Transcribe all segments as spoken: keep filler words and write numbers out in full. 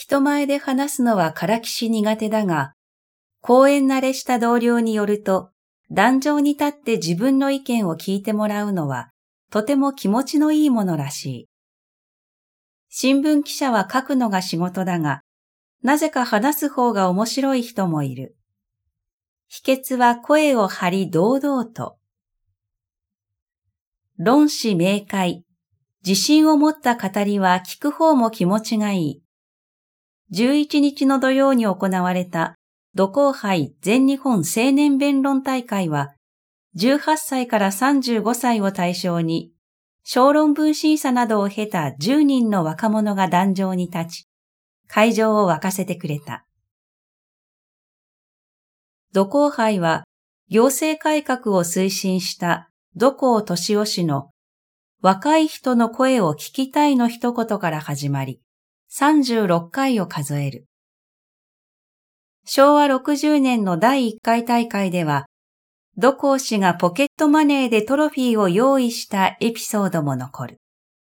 人前で話すのはからきし苦手だが、講演慣れした同僚によると、壇上に立って自分の意見を聞いてもらうのは、とても気持ちのいいものらしい。新聞記者は書くのが仕事だが、なぜか話す方が面白い人もいる。秘訣は声を張り堂々と。論旨明快、自信を持った語りは聞く方も気持ちがいい。じゅういちにちの土曜に行われた土光杯全日本青年弁論大会は、じゅうはっさいからさんじゅうごさいを対象に、小論文審査などを経たじゅうにんの若者が壇上に立ち、会場を沸かせてくれた。土光杯は、行政改革を推進した土光敏夫氏の若い人の声を聞きたいの一言から始まり、さんじゅうろっかいを数える。しょうわろくじゅうねんのだいいっかい大会では、土光氏がポケットマネーでトロフィーを用意したエピソードも残る。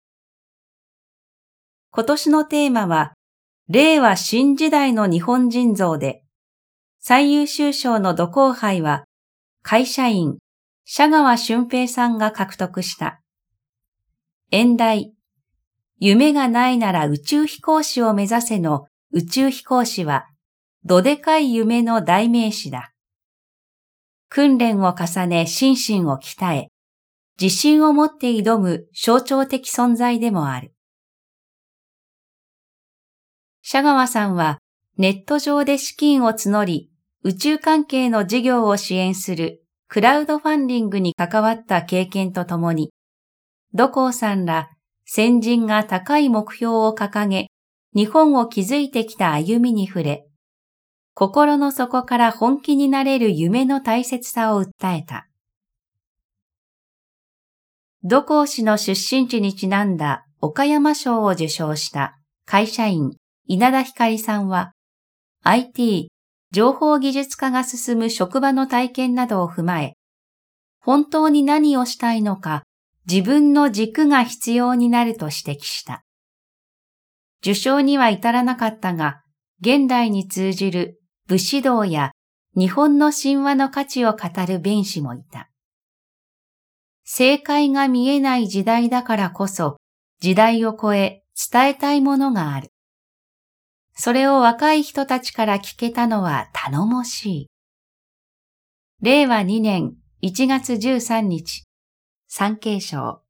今年のテーマは、令和新時代の日本人像で、最優秀賞の土光杯は、会社員、社川俊平さんが獲得した。演題、夢がないなら宇宙飛行士を目指せの宇宙飛行士は、どでかい夢の代名詞だ。訓練を重ね心身を鍛え、自信を持って挑む象徴的存在でもある。社川さんはネット上で資金を募り、宇宙関係の事業を支援するクラウドファンディングに関わった経験とともに、土光さんら先人が高い目標を掲げ、日本を築いてきた歩みに触れ、心の底から本気になれる夢の大切さを訴えた。土光氏の出身地にちなんだ岡山賞を受賞した会社員稲田光さんは、アイティー、情報技術化が進む職場の体験などを踏まえ、本当に何をしたいのか、自分の軸が必要になると指摘した。受賞には至らなかったが、現代に通じる武士道や日本の神話の価値を語る弁士もいた。正解が見えない時代だからこそ、時代を超え伝えたいものがある。それを若い人たちから聞けたのは頼もしい。れいわにねんいちがつじゅうさんにち、産経省。